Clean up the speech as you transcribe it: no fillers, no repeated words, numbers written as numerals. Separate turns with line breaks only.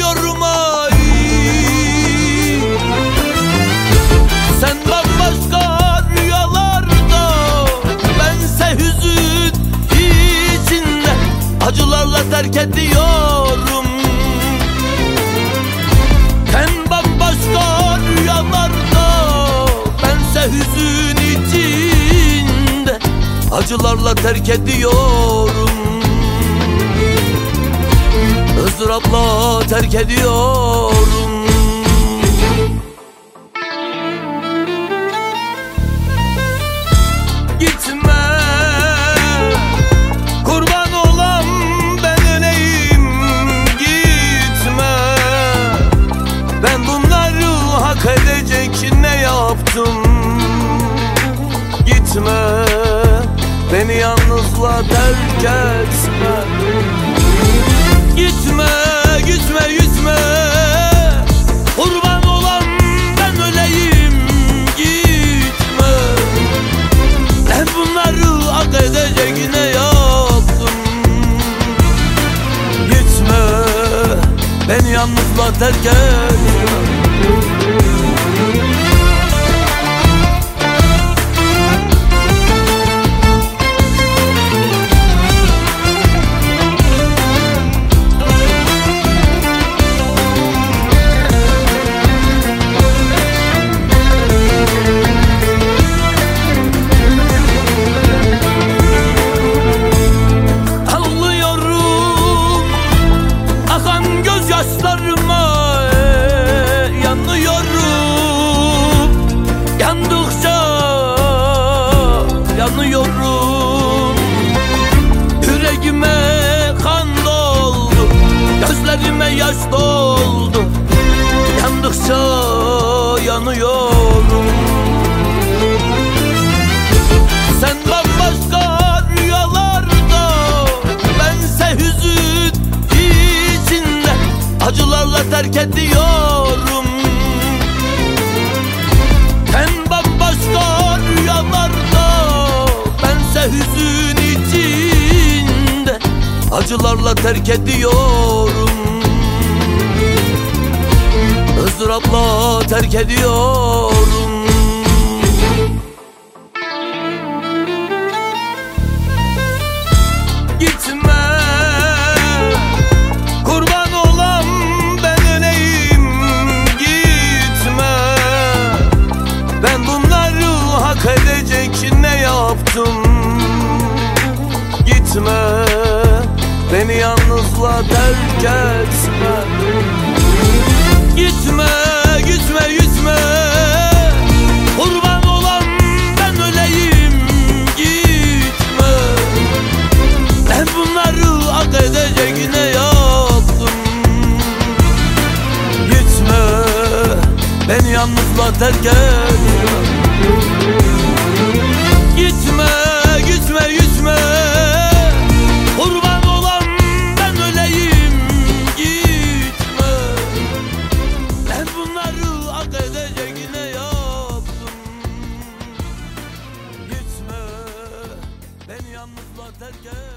anlıyorum ay. Sen bambaşka rüyalarda, bense hüzün içinde acılarla terk ediyorum. Sen bambaşka rüyalarda, bense hüzün içinde acılarla terk ediyorum. ızdırapla terk ediyorum. Gitme, kurban olam ben öleyim, gitme. Ben bunları hak edecek ne yaptım? Gitme, beni yalnızla terk etme. Gitme, gitme, gitme. Kurban olan ben öleyim, gitme. Ben bunları hak edecek ne yaptım? Gitme, beni yalnızla terk etme. Yaşlarıma yanıyorum, yandıkça yanıyorum. Yüreğime kan doldu, gözlerime yaş doldu, yandıkça yanıyorum. Sen bambaşka rüyalarda, bense hüzün içinde acılarla terk ediyorum. Sen bambaşka rüyalarda, bense hüzün içinde acılarla terk ediyorum. ızdırapla terk ediyorum. Gitme, kurban olam ben öleyim, gitme. Ben bunları hak edecek ne yaptım? Gitme, beni yalnızla terk etme. Gitme, gitme, gitme. Kurban olan ben öleyim, gitme. Ben bunları hak edecek ne yaptım? Gitme, beni yalnızla terk etme. Gitme, gitme, gitme. Kurban olan ben öleyim, gitme. Ben bunları hak edecek ne yaptım? Gitme, beni yalnızla terk etme.